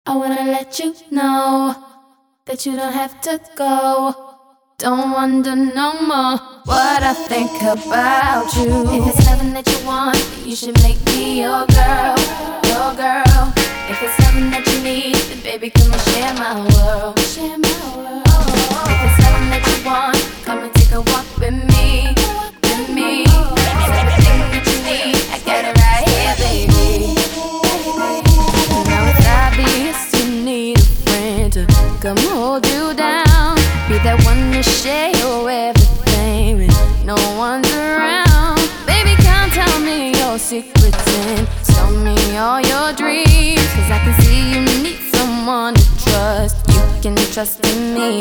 I wanna let you know that you don't have to go. Don't wonder no more what I think about you. If it's something that you want, then you should make me your girl, your girl. If it's something that you need, then baby, come and share my world, share my world. If it's something that you want, come and take a walk with me, with me. It's everything that you need, I got it right here, baby. Now it's obvious you need a friend to come hold you down. Be that one to share your everything when no one's around. Baby, come tell me your secrets and tell me all your dreams. Cause I can see you need someone to trust. You can trust in me.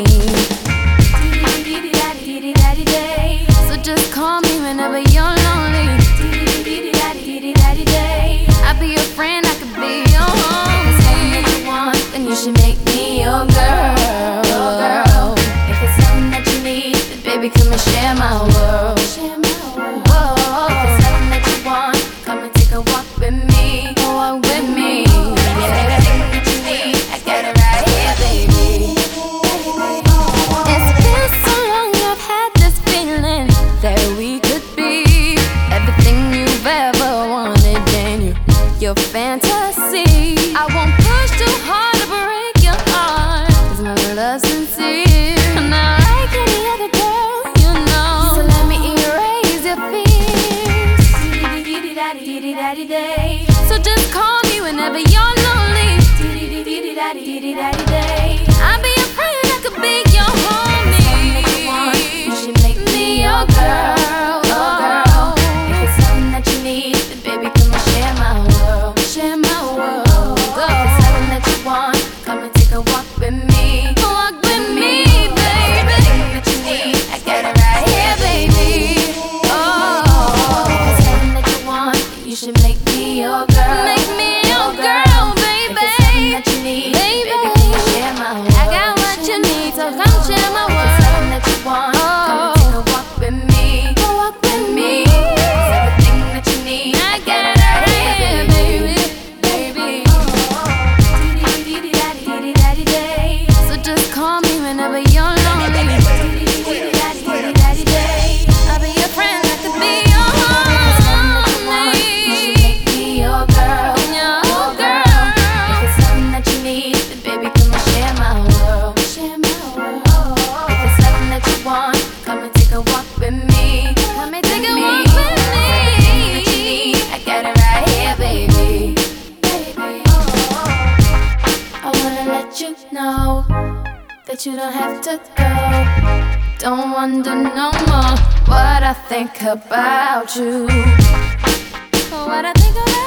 So just call me whenever you're lonely. I'll be your friend, I could be your homie. If it's something that you want, then you should make me your girl, your girl. If it's something that you need, then baby, come and share my world, share my world. Whoa. If it's something that you want, come and take a walk with me, walk with me. Yeah, everything that you need, I got it right here, baby. It's been so long, I've had this feeling that we could be everything you've ever wanted in your fantasy. I won't push too hard to break your heart, cause my love's sincere. I'm not like any other girl, you know. So let me erase your fears. So just call me whenever you're lonely. I'll be your friend, I could be your homie. If it's something that you want, you should make me your girl, your girl. If it's something that you need, then baby, come and share my world, share my world. If it's something that you want, come and take a walk with me, walk with me, baby. Everything that you need, I got it right here, baby. Oh, if it's something that you want, you should make me your girl, make me your girl, baby. If it's something that you need, baby, come and share my world. I got what you need, so come share my world. If it's something that you want, come and take a walk with me, walk with me. It's everything that you need, I got it right here, baby, baby. So just call me whenever you're lonely. I'll be your friend, I could be your homie. You should make me your girl, your girl. If it's something that you need, then baby, come and share my world, share my world. If it's something that you want, come and take a walk with me, come and take a walk with me. Everything that you need, I got it right here, baby, baby. I wanna let you know that you don't have to go. Don't wonder no more what I think about you, what I think about